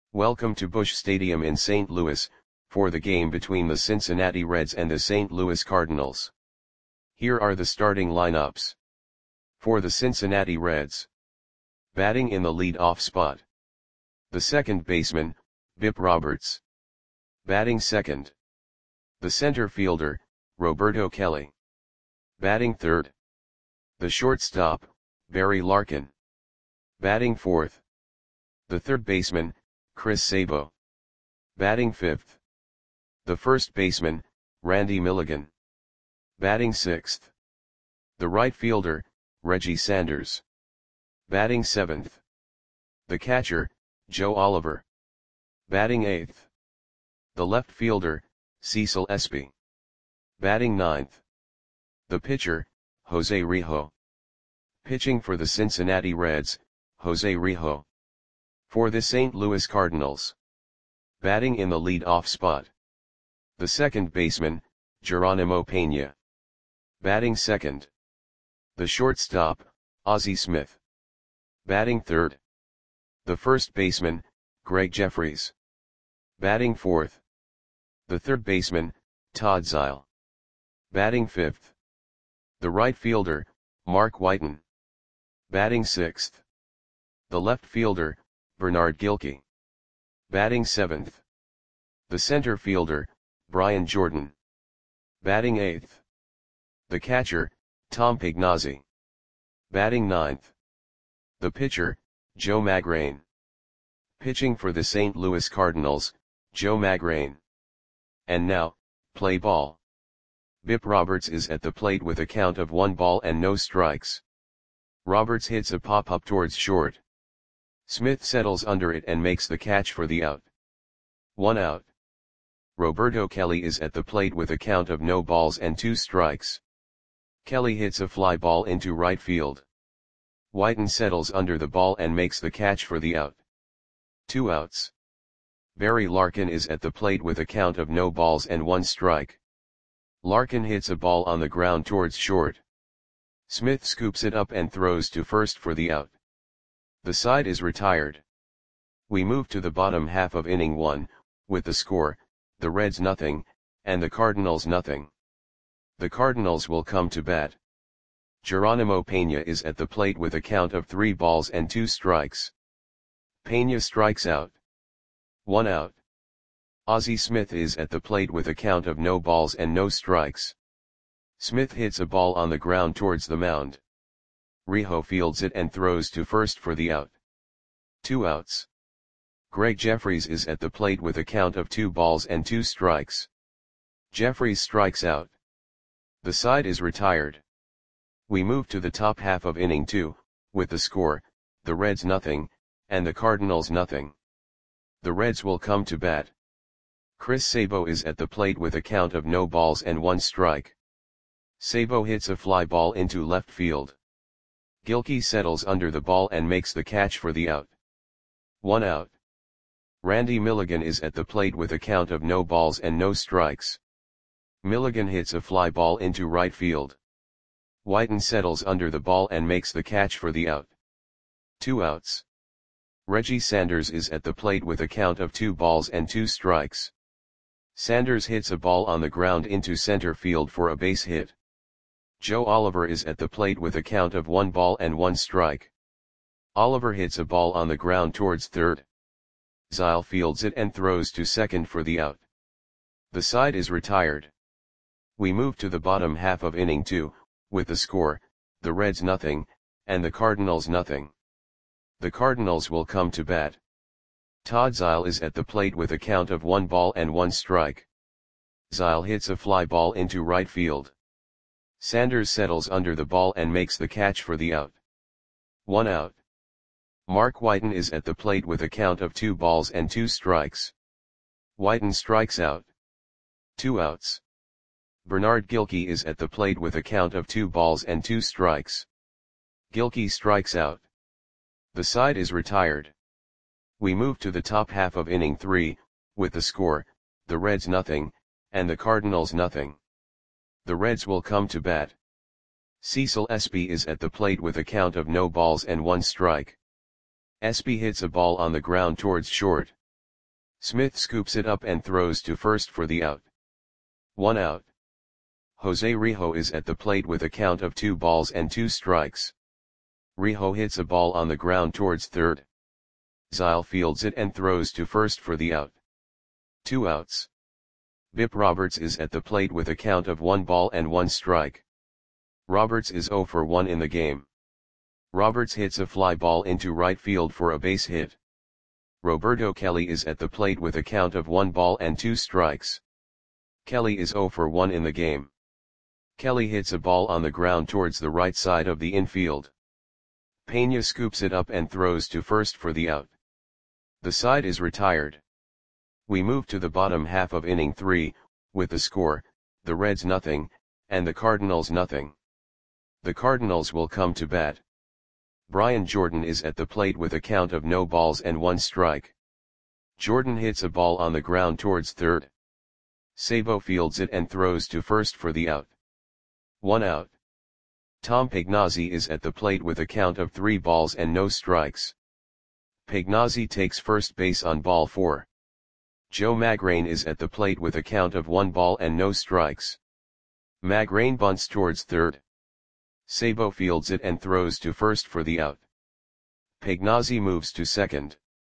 Welcome to Busch Stadium in St. Louis, for the game between the Cincinnati Reds and the St. Louis Cardinals. Here are the starting lineups. For the Cincinnati Reds. Batting in the lead-off spot. The second baseman, Bip Roberts. Batting second. The center fielder, Roberto Kelly. Batting third. The shortstop, Barry Larkin. Batting fourth. The third baseman, Chris Sabo. Batting fifth. The first baseman, Randy Milligan. Batting sixth. The right fielder, Reggie Sanders. Batting seventh. The catcher, Joe Oliver. Batting eighth. The left fielder, Cecil Espy. Batting ninth. The pitcher, Jose Rijo. Pitching for the Cincinnati Reds, Jose Rijo. For the St. Louis Cardinals. Batting in the lead-off spot. The second baseman, Geronimo Pena. Batting second. The shortstop, Ozzie Smith. Batting third. The first baseman, Greg Jeffries. Batting fourth. The third baseman, Todd Zeile. Batting fifth. The right fielder, Mark Whiten. Batting sixth. The left fielder, Bernard Gilkey. Batting seventh. The center fielder, Brian Jordan. Batting eighth. The catcher, Tom Pignazzi. Batting ninth. The pitcher, Joe Magrane. Pitching for the St. Louis Cardinals, Joe Magrane. And now, play ball. Bip Roberts is at the plate with a count of 1 ball and no strikes. Roberts hits a pop-up towards short. Smith settles under it and makes the catch for the out. 1 out. Roberto Kelly is at the plate with a count of no balls and 2 strikes. Kelly hits a fly ball into right field. Whiten settles under the ball and makes the catch for the out. 2 outs. Barry Larkin is at the plate with a count of no balls and 1 strike. Larkin hits a ball on the ground towards short. Smith scoops it up and throws to first for the out. The side is retired. We move to the bottom half of inning 1, with the score, the Reds nothing, and the Cardinals nothing. The Cardinals will come to bat. Geronimo Pena is at the plate with a count of 3 balls and 2 strikes. Pena strikes out. 1 out. Ozzie Smith is at the plate with a count of no balls and no strikes. Smith hits a ball on the ground towards the mound. Rijo fields it and throws to first for the out. 2 outs. Greg Jeffries is at the plate with a count of 2 balls and 2 strikes. Jeffries strikes out. The side is retired. We move to the top half of inning 2, with the score, the Reds nothing, and the Cardinals nothing. The Reds will come to bat. Chris Sabo is at the plate with a count of no balls and 1 strike. Sabo hits a fly ball into left field. Gilkey settles under the ball and makes the catch for the out. 1 out. Randy Milligan is at the plate with a count of no balls and no strikes. Milligan hits a fly ball into right field. Whiten settles under the ball and makes the catch for the out. 2 outs. Reggie Sanders is at the plate with a count of 2 balls and 2 strikes. Sanders hits a ball on the ground into center field for a base hit. Joe Oliver is at the plate with a count of 1 ball and 1 strike. Oliver hits a ball on the ground towards third. Zeile fields it and throws to second for the out. The side is retired. We move to the bottom half of inning 2, with the score, the Reds nothing, and the Cardinals nothing. The Cardinals will come to bat. Todd Zeile is at the plate with a count of 1 ball and 1 strike. Zeile hits a fly ball into right field. Sanders settles under the ball and makes the catch for the out. 1 out. Mark Whiten is at the plate with a count of 2 balls and 2 strikes. Whiten strikes out. 2 outs. Bernard Gilkey is at the plate with a count of 2 balls and 2 strikes. Gilkey strikes out. The side is retired. We move to the top half of inning 3, with the score, the Reds nothing, and the Cardinals nothing. The Reds will come to bat. Cecil Espy is at the plate with a count of no balls and 1 strike. Espy hits a ball on the ground towards short. Smith scoops it up and throws to first for the out. 1 out. Jose Rijo is at the plate with a count of 2 balls and 2 strikes. Rijo hits a ball on the ground towards third. Zile fields it and throws to first for the out. 2 outs. Bip Roberts is at the plate with a count of 1 ball and 1 strike. Roberts is 0 for 1 in the game. Roberts hits a fly ball into right field for a base hit. Roberto Kelly is at the plate with a count of 1 ball and 2 strikes. Kelly is 0 for 1 in the game. Kelly hits a ball on the ground towards the right side of the infield. Pena scoops it up and throws to first for the out. The side is retired. We move to the bottom half of inning 3, with the score, the Reds nothing, and the Cardinals nothing. The Cardinals will come to bat. Brian Jordan is at the plate with a count of no balls and 1 strike. Jordan hits a ball on the ground towards third. Sabo fields it and throws to first for the out. 1 out. Tom Pagnozzi is at the plate with a count of 3 balls and no strikes. Pagnozzi takes first base on ball 4. Joe Magrane is at the plate with a count of 1 ball and no strikes. Magrane bunts towards third. Sabo fields it and throws to first for the out. Pagnozzi moves to second.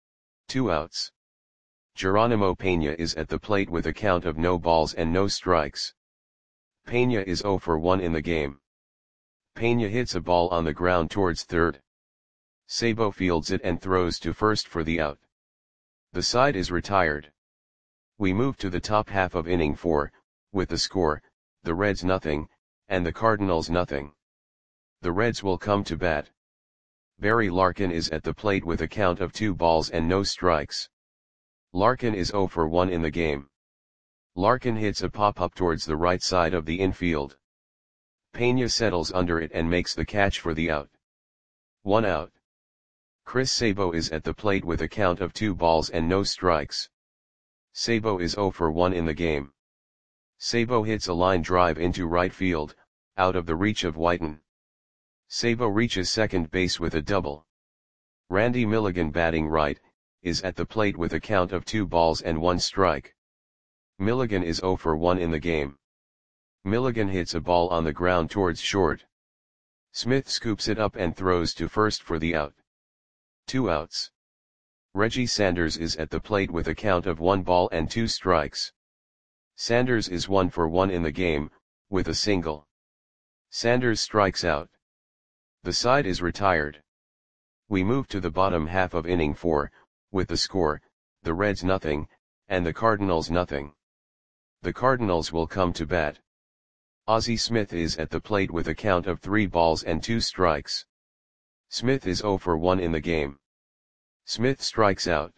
2 outs. Geronimo Pena is at the plate with a count of no balls and no strikes. Pena is 0 for 1 in the game. Pena hits a ball on the ground towards third. Sabo fields it and throws to first for the out. The side is retired. We move to the top half of inning 4, with the score, the Reds nothing, and the Cardinals nothing. The Reds will come to bat. Barry Larkin is at the plate with a count of 2 balls and no strikes. Larkin is 0 for 1 in the game. Larkin hits a pop-up towards the right side of the infield. Pena settles under it and makes the catch for the out. 1 out. Chris Sabo is at the plate with a count of 2 balls and no strikes. Sabo is 0 for 1 in the game. Sabo hits a line drive into right field, out of the reach of Whiten. Sabo reaches second base with a double. Randy Milligan, batting right, is at the plate with a count of 2 balls and 1 strike. Milligan is 0 for 1 in the game. Milligan hits a ball on the ground towards short. Smith scoops it up and throws to first for the out. 2 outs. Reggie Sanders is at the plate with a count of 1 ball and 2 strikes. Sanders is 1 for 1 in the game, with a single. Sanders strikes out. The side is retired. We move to the bottom half of inning 4, with the score, the Reds nothing, and the Cardinals nothing. The Cardinals will come to bat. Ozzie Smith is at the plate with a count of 3 balls and 2 strikes. Smith is 0 for 1 in the game. Smith strikes out.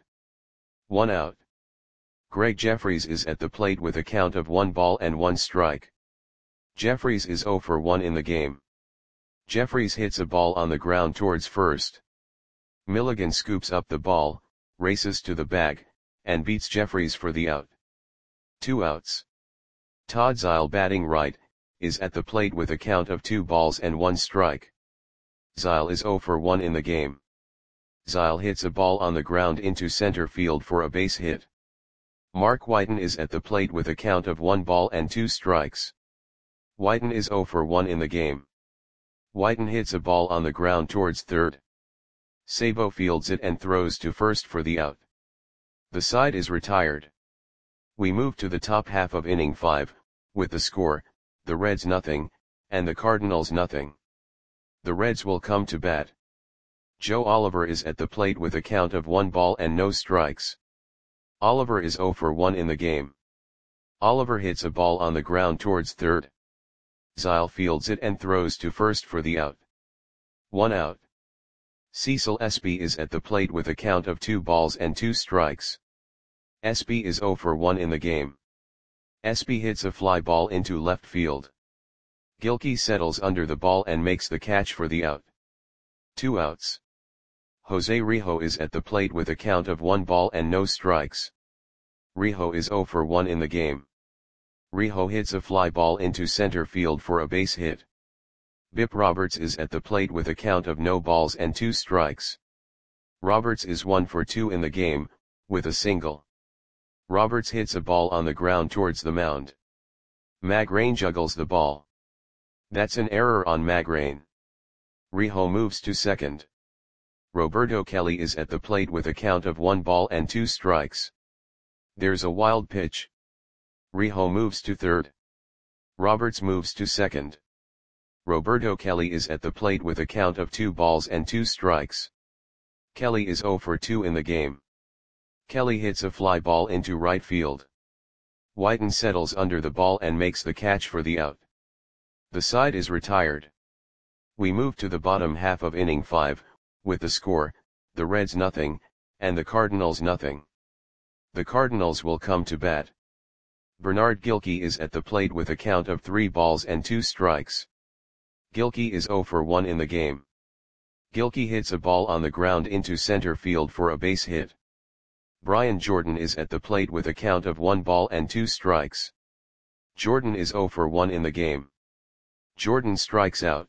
1 out. Greg Jeffries is at the plate with a count of 1 ball and 1 strike. Jeffries is 0 for 1 in the game. Jeffries hits a ball on the ground towards first. Milligan scoops up the ball, races to the bag, and beats Jeffries for the out. 2 outs. Todd Zile, batting right, is at the plate with a count of 2 balls and 1 strike. Zile is 0 for 1 in the game. Zile hits a ball on the ground into center field for a base hit. Mark Whiten is at the plate with a count of 1 ball and 2 strikes. Whiten is 0 for 1 in the game. Whiten hits a ball on the ground towards third. Sabo fields it and throws to first for the out. The side is retired. We move to the top half of inning 5, with the score, the Reds nothing, and the Cardinals nothing. The Reds will come to bat. Joe Oliver is at the plate with a count of 1 ball and no strikes. Oliver is 0 for 1 in the game. Oliver hits a ball on the ground towards third. Zile fields it and throws to first for the out. 1 out. Cecil Espy is at the plate with a count of 2 balls and 2 strikes. Espy is 0 for 1 in the game. Espy hits a fly ball into left field. Gilkey settles under the ball and makes the catch for the out. 2 outs. Jose Rijo is at the plate with a count of 1 ball and no strikes. Rijo is 0 for 1 in the game. Rijo hits a fly ball into center field for a base hit. Bip Roberts is at the plate with a count of no balls and 2 strikes. Roberts is 1 for 2 in the game, with a single. Roberts hits a ball on the ground towards the mound. Magrain juggles the ball. That's an error on Magrain. Rijo moves to second. Roberto Kelly is at the plate with a count of 1 ball and 2 strikes. There's a wild pitch. Rijo moves to third. Roberts moves to second. Roberto Kelly is at the plate with a count of 2 balls and 2 strikes. Kelly is 0 for 2 in the game. Kelly hits a fly ball into right field. Whiten settles under the ball and makes the catch for the out. The side is retired. We move to the bottom half of inning 5, with the score, the Reds nothing, and the Cardinals nothing. The Cardinals will come to bat. Bernard Gilkey is at the plate with a count of 3 balls and 2 strikes. Gilkey is 0 for 1 in the game. Gilkey hits a ball on the ground into center field for a base hit. Brian Jordan is at the plate with a count of 1 ball and 2 strikes. Jordan is 0 for 1 in the game. Jordan strikes out.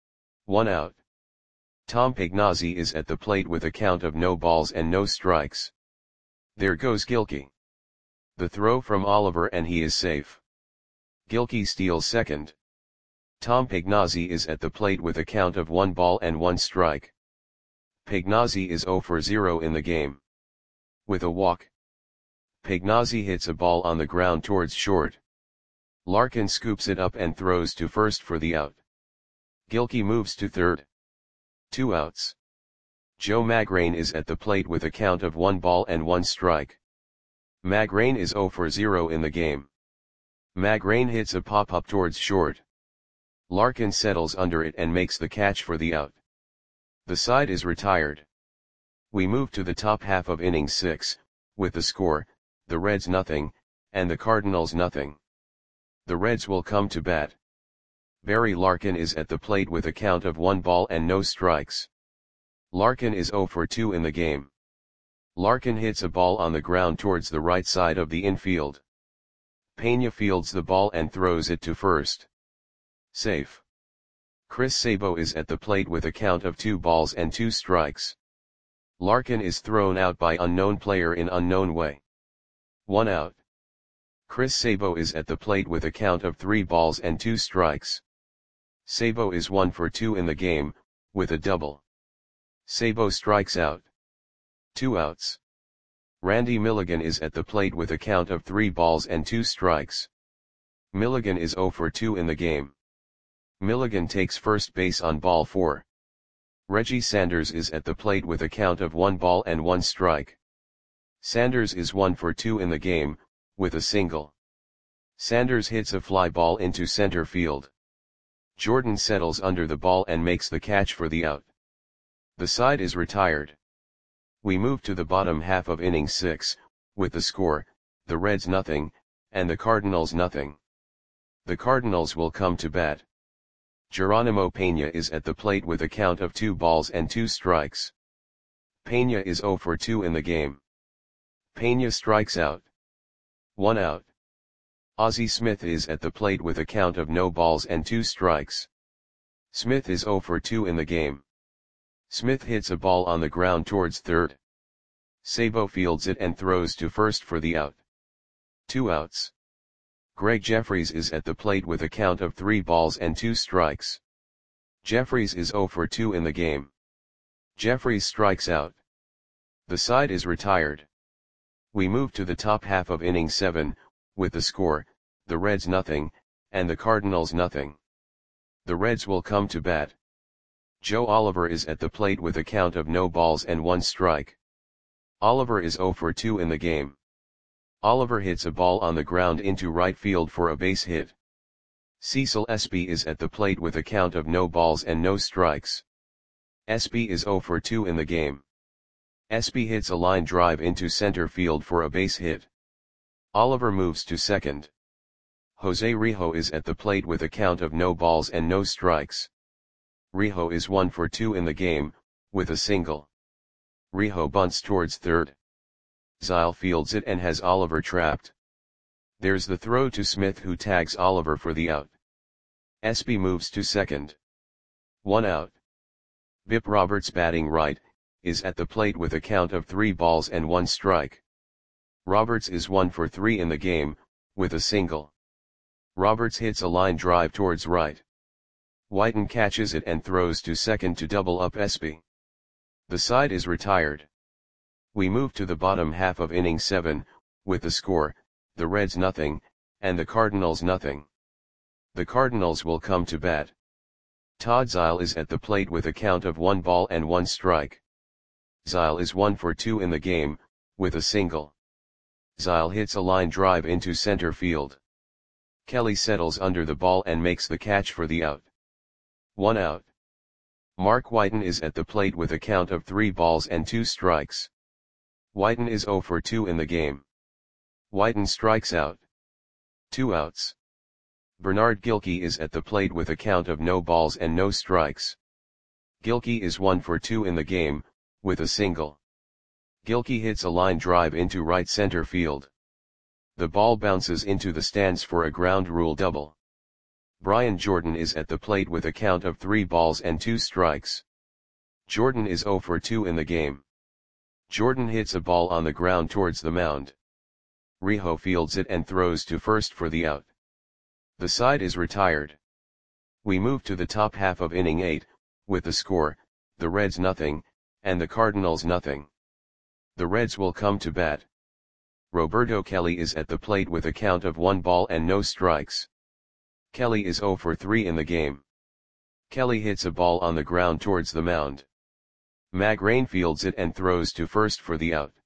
1 out. Tom Pagnozzi is at the plate with a count of no balls and no strikes. There goes Gilkey. The throw from Oliver and he is safe. Gilkey steals second. Tom Pagnozzi is at the plate with a count of 1 ball and 1 strike. Pagnozzi is 0 for 0 in the game. With a walk. Pagnozzi hits a ball on the ground towards short. Larkin scoops it up and throws to first for the out. Gilkey moves to third. 2 outs. Joe Magrain is at the plate with a count of 1 ball and 1 strike. Magrain is 0 for 0 in the game. Magrain hits a pop-up towards short. Larkin settles under it and makes the catch for the out. The side is retired. We move to the top half of inning 6, with the score, the Reds nothing, and the Cardinals nothing. The Reds will come to bat. Barry Larkin is at the plate with a count of 1 ball and no strikes. Larkin is 0 for 2 in the game. Larkin hits a ball on the ground towards the right side of the infield. Pena fields the ball and throws it to first. Safe. Chris Sabo is at the plate with a count of 2 balls and 2 strikes. Larkin is thrown out by unknown player in unknown way. 1 out. Chris Sabo is at the plate with a count of 3 balls and 2 strikes. Sabo is 1 for 2 in the game, with a double. Sabo strikes out. 2 outs. Randy Milligan is at the plate with a count of 3 balls and 2 strikes. Milligan is 0 for 2 in the game. Milligan takes first base on ball 4. Reggie Sanders is at the plate with a count of 1 ball and 1 strike. Sanders is 1 for 2 in the game, with a single. Sanders hits a fly ball into center field. Jordan settles under the ball and makes the catch for the out. The side is retired. We move to the bottom half of inning 6, with the score, the Reds nothing, and the Cardinals nothing. The Cardinals will come to bat. Geronimo Pena is at the plate with a count of 2 balls and 2 strikes. Pena is 0 for 2 in the game. Pena strikes out. 1 out. Ozzie Smith is at the plate with a count of no balls and 2 strikes. Smith is 0 for 2 in the game. Smith hits a ball on the ground towards third. Sabo fields it and throws to first for the out. 2 outs. Greg Jeffries is at the plate with a count of 3 balls and 2 strikes. Jeffries is 0 for 2 in the game. Jeffries strikes out. The side is retired. We move to the top half of inning 7, with the score, the Reds nothing, and the Cardinals nothing. The Reds will come to bat. Joe Oliver is at the plate with a count of no balls and 1 strike. Oliver is 0 for 2 in the game. Oliver hits a ball on the ground into right field for a base hit. Cecil Espy is at the plate with a count of no balls and no strikes. Espy is 0 for 2 in the game. Espy hits a line drive into center field for a base hit. Oliver moves to second. Jose Rijo is at the plate with a count of no balls and no strikes. Rijo is 1 for 2 in the game, with a single. Rijo bunts towards third. Zyle fields it and has Oliver trapped. There's the throw to Smith who tags Oliver for the out. Espy moves to second. 1 out. Bip Roberts batting right, is at the plate with a count of 3 balls and 1 strike. Roberts is 1 for 3 in the game, with a single. Roberts hits a line drive towards right. Whiten catches it and throws to second to double up Espy. The side is retired. We move to the bottom half of inning 7, with the score, the Reds nothing, and the Cardinals nothing. The Cardinals will come to bat. Todd Zeile is at the plate with a count of 1 ball and 1 strike. Zeile is 1 for 2 in the game, with a single. Zeile hits a line drive into center field. Kelly settles under the ball and makes the catch for the out. 1 out. Mark Whiten is at the plate with a count of 3 balls and 2 strikes. Whiten is 0 for 2 in the game. Whiten strikes out. 2 outs. Bernard Gilkey is at the plate with a count of no balls and no strikes. Gilkey is 1 for 2 in the game, with a single. Gilkey hits a line drive into right center field. The ball bounces into the stands for a ground rule double. Brian Jordan is at the plate with a count of 3 balls and 2 strikes. Jordan is 0 for 2 in the game. Jordan hits a ball on the ground towards the mound. Rijo fields it and throws to first for the out. The side is retired. We move to the top half of inning 8, with the score, the Reds nothing, and the Cardinals nothing. The Reds will come to bat. Roberto Kelly is at the plate with a count of 1 ball and no strikes. Kelly is 0 for 3 in the game. Kelly hits a ball on the ground towards the mound. Magrain fields it and throws to first for the out.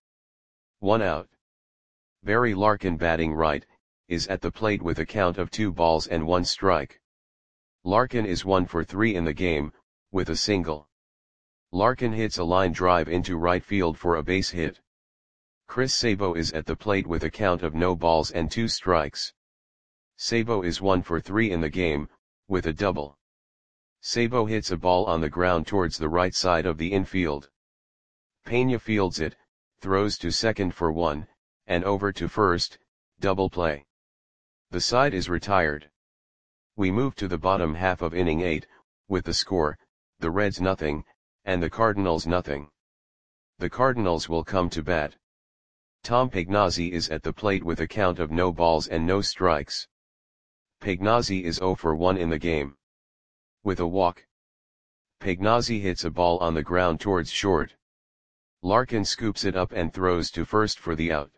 1 out. Barry Larkin, batting right, is at the plate with a count of 2 balls and 1 strike. Larkin is 1 for 3 in the game, with a single. Larkin hits a line drive into right field for a base hit. Chris Sabo is at the plate with a count of no balls and 2 strikes. Sabo is 1 for 3 in the game, with a double. Sabo hits a ball on the ground towards the right side of the infield. Pena fields it, throws to second for 1, and over to first, double play. The side is retired. We move to the bottom half of inning 8, with the score, the Reds nothing, and the Cardinals nothing. The Cardinals will come to bat. Tom Pagnozzi is at the plate with a count of no balls and no strikes. Pagnozzi is 0 for 1 in the game. With a walk. Pagnozzi hits a ball on the ground towards short. Larkin scoops it up and throws to first for the out.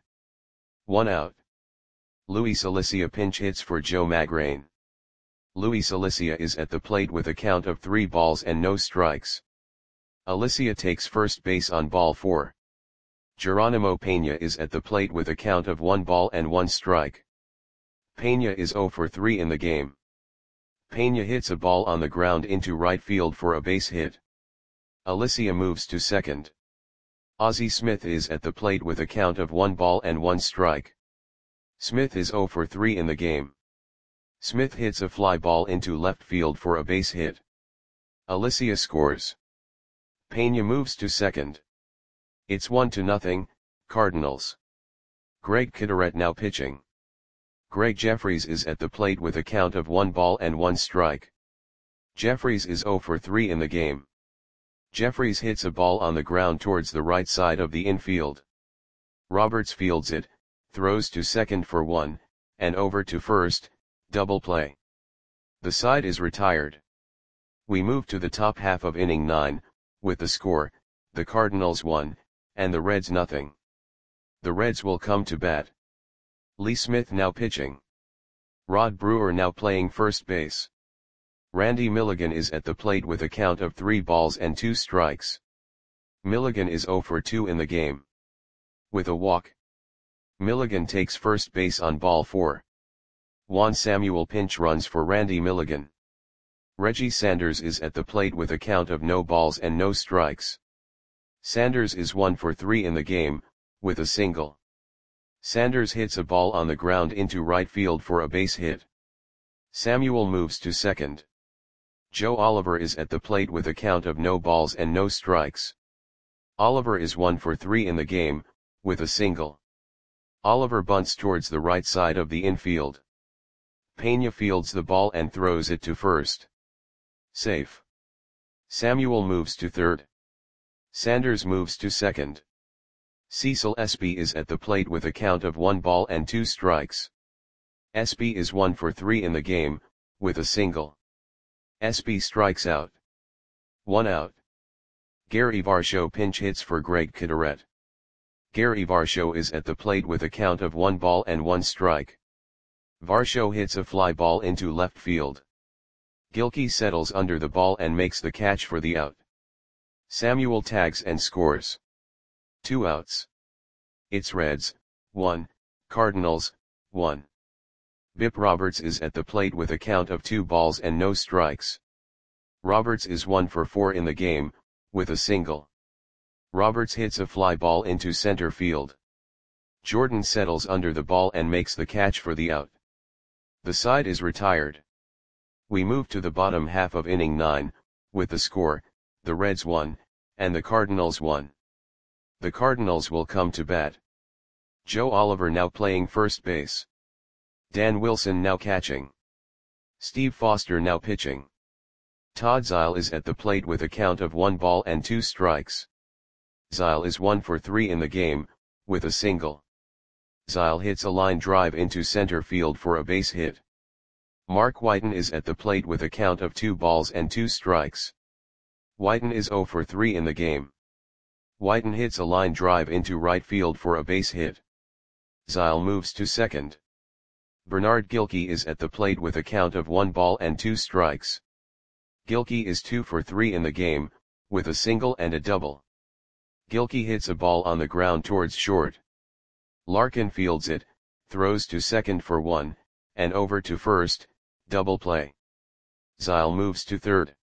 1 out. Luis Alicia pinch hits for Joe Magrain. Luis Alicia is at the plate with a count of 3 balls and no strikes. Alicia takes first base on ball 4. Geronimo Pena is at the plate with a count of 1 ball and 1 strike. Pena is 0 for 3 in the game. Pena hits a ball on the ground into right field for a base hit. Alicia moves to second. Ozzie Smith is at the plate with a count of 1 ball and 1 strike. Smith is 0 for 3 in the game. Smith hits a fly ball into left field for a base hit. Alicia scores. Pena moves to second. It's 1-0, Cardinals. Greg Kitteret now pitching. Greg Jeffries is at the plate with a count of 1 ball and 1 strike. Jeffries is 0 for 3 in the game. Jeffries hits a ball on the ground towards the right side of the infield. Roberts fields it, throws to second for 1, and over to first, double play. The side is retired. We move to the top half of inning 9, with the score, the Cardinals 1, and the Reds nothing. The Reds will come to bat. Lee Smith now pitching. Rod Brewer now playing first base. Randy Milligan is at the plate with a count of 3 balls and 2 strikes. Milligan is 0 for 2 in the game. With a walk. Milligan takes first base on ball 4. Juan Samuel pinch runs for Randy Milligan. Reggie Sanders is at the plate with a count of no balls and no strikes. Sanders is 1 for 3 in the game, with a single. Sanders hits a ball on the ground into right field for a base hit. Samuel moves to second. Joe Oliver is at the plate with a count of no balls and no strikes. Oliver is 1 for 3 in the game, with a single. Oliver bunts towards the right side of the infield. Pena fields the ball and throws it to first. Safe. Samuel moves to third. Sanders moves to second. Cecil Espy is at the plate with a count of 1 ball and 2 strikes. Espy is 1 for 3 in the game, with a single. Espy strikes out. 1 out. Gary Varsho pinch hits for Greg Caderet. Gary Varsho is at the plate with a count of 1 ball and 1 strike. Varsho hits a fly ball into left field. Gilkey settles under the ball and makes the catch for the out. Samuel tags and scores. 2 outs. It's Reds, 1, Cardinals, 1. Bip Roberts is at the plate with a count of 2 balls and no strikes. Roberts is 1 for 4 in the game, with a single. Roberts hits a fly ball into center field. Jordan settles under the ball and makes the catch for the out. The side is retired. We move to the bottom half of inning 9, with the score, the Reds 1, and the Cardinals 1. The Cardinals will come to bat. Joe Oliver now playing first base. Dan Wilson now catching. Steve Foster now pitching. Todd Zeile is at the plate with a count of 1 ball and 2 strikes. Zeile is 1 for 3 in the game, with a single. Zeile hits a line drive into center field for a base hit. Mark Whiten is at the plate with a count of 2 balls and 2 strikes. Whiten is 0 for 3 in the game. Whiten hits a line drive into right field for a base hit. Zeile moves to second. Bernard Gilkey is at the plate with a count of 1 ball and 2 strikes. Gilkey is 2 for 3 in the game, with a single and a double. Gilkey hits a ball on the ground towards short. Larkin fields it, throws to second for 1, and over to first, double play. Zeile moves to third.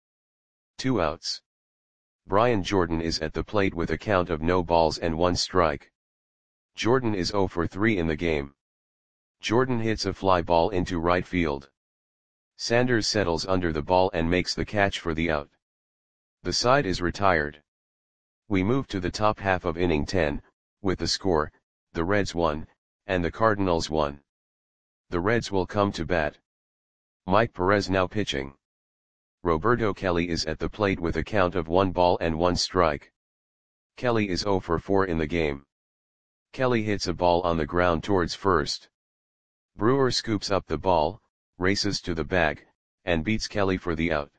2 outs. Brian Jordan is at the plate with a count of no balls and 1 strike. Jordan is 0 for 3 in the game. Jordan hits a fly ball into right field. Sanders settles under the ball and makes the catch for the out. The side is retired. We move to the top half of inning 10, with the score, the Reds 1, and the Cardinals 1. The Reds will come to bat. Mike Perez now pitching. Roberto Kelly is at the plate with a count of 1 ball and 1 strike. Kelly is 0 for 4 in the game. Kelly hits a ball on the ground towards first. Brewer scoops up the ball, races to the bag, and beats Kelly for the out.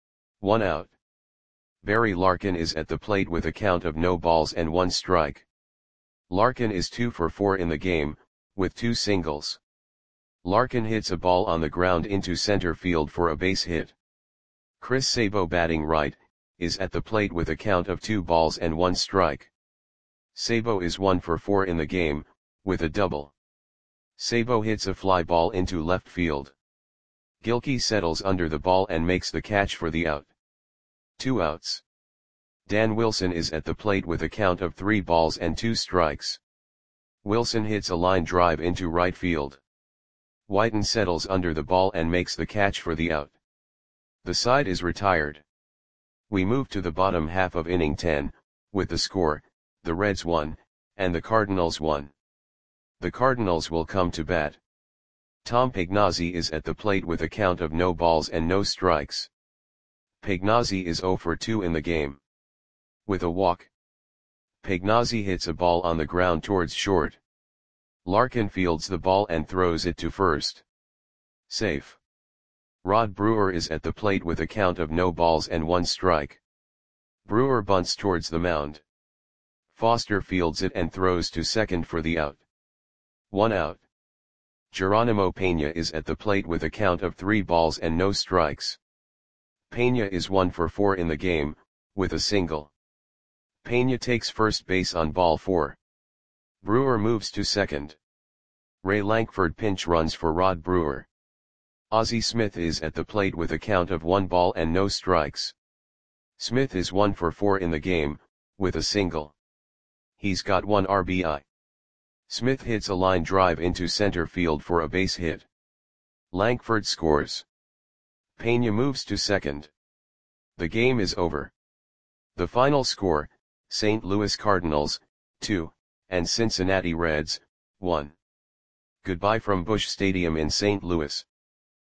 1 out. Barry Larkin is at the plate with a count of no balls and 1 strike. Larkin is 2 for 4 in the game, with 2 singles. Larkin hits a ball on the ground into center field for a base hit. Chris Sabo batting right, is at the plate with a count of 2 balls and 1 strike. Sabo is 1 for 4 in the game, with a double. Sabo hits a fly ball into left field. Gilkey settles under the ball and makes the catch for the out. 2 outs. Dan Wilson is at the plate with a count of 3 balls and 2 strikes. Wilson hits a line drive into right field. Whiten settles under the ball and makes the catch for the out. The side is retired. We move to the bottom half of inning 10, with the score, the Reds 1, and the Cardinals 1. The Cardinals will come to bat. Tom Pagnozzi is at the plate with a count of no balls and no strikes. Pagnozzi is 0 for 2 in the game. With a walk. Pagnozzi hits a ball on the ground towards short. Larkin fields the ball and throws it to first. Safe. Rod Brewer is at the plate with a count of no balls and 1 strike. Brewer bunts towards the mound. Foster fields it and throws to second for the out. 1 out. Geronimo Pena is at the plate with a count of 3 balls and no strikes. Pena is 1 for 4 in the game, with a single. Pena takes first base on ball 4. Brewer moves to second. Ray Lankford pinch runs for Rod Brewer. Ozzie Smith is at the plate with a count of 1 ball and no strikes. Smith is 1 for 4 in the game, with a single. He's got 1 RBI. Smith hits a line drive into center field for a base hit. Lankford scores. Pena moves to second. The game is over. The final score, St. Louis Cardinals, 2, and Cincinnati Reds, 1. Goodbye from Busch Stadium in St. Louis.